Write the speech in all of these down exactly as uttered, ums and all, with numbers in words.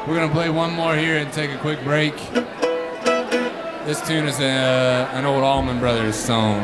We're gonna play one more here and take a quick break. This tune is a, an old Allman Brothers song.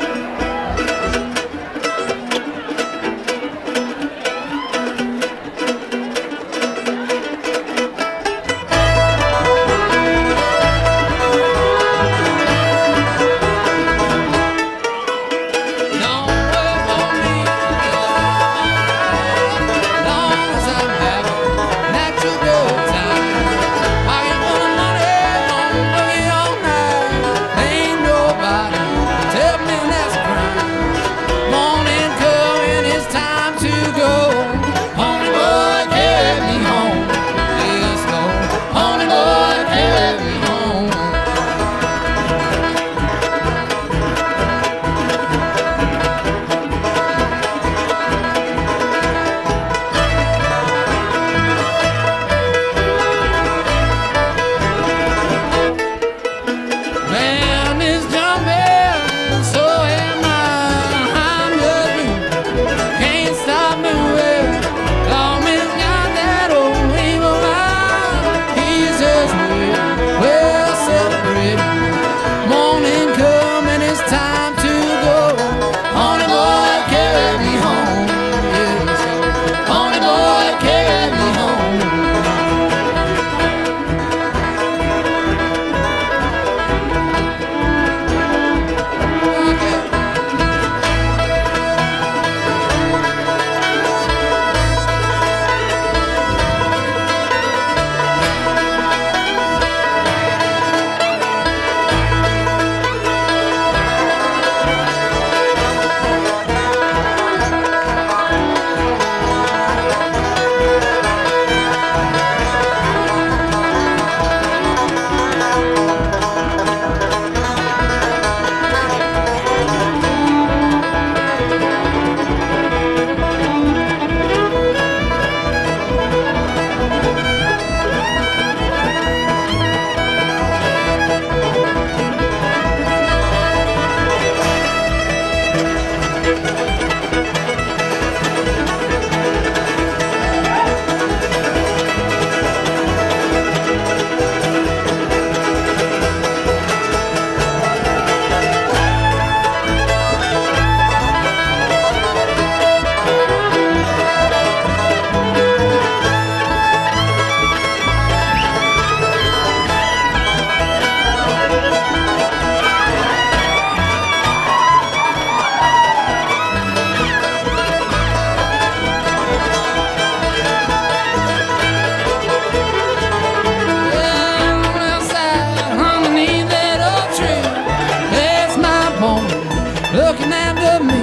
Looking after me,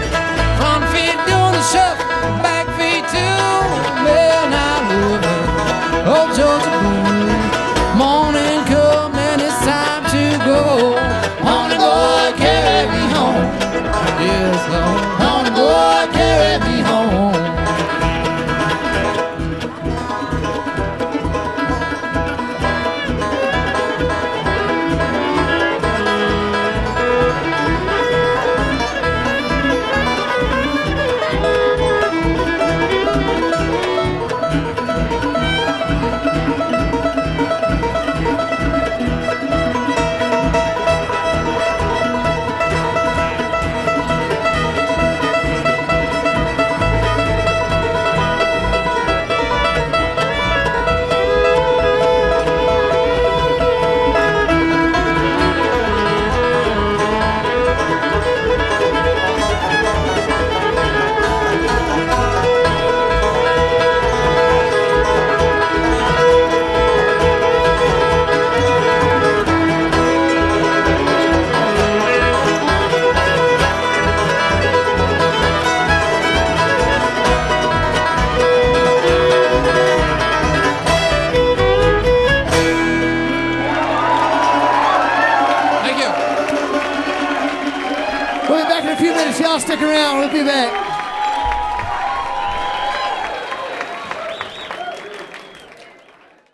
front feet doing the shuffle, back feet too. Man, I love her, old Georgia Blue. Morning come and it's time to go. Honey boy, carry me home. Yes, Lord. Honey boy, carry me home. We'll be back in a few minutes. Y'all stick around. We'll be back.